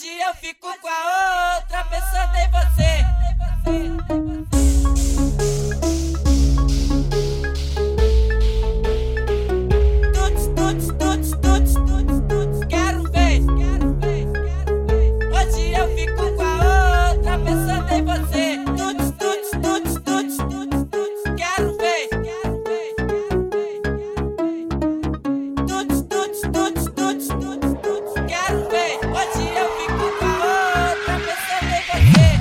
Hoje eu fico com a outra pensando em você. Quero ver. Hoje eu fico com a outra pensando em você. Quero ver. Quero ver. Hoje eu fico com a outra pensando em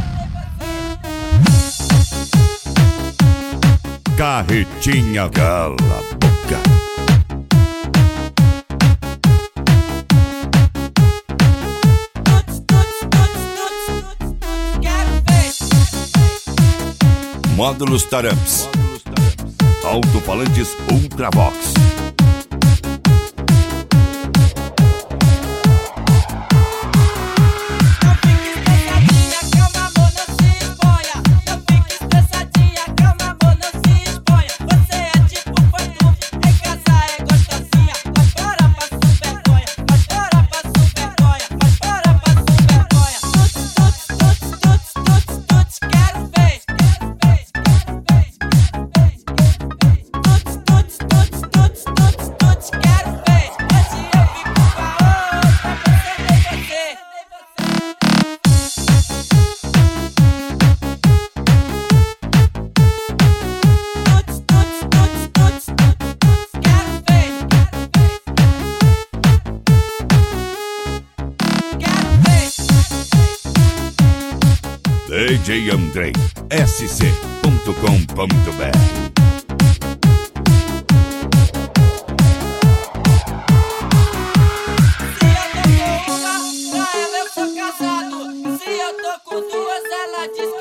você. Carretinha, cala a boca. Módulos Taramps, alto-falantes Ultravox. DJ Andrei, sc.com.br. Se eu tô com uma, pra ela eu sou casado. Se eu tô com duas, ela diz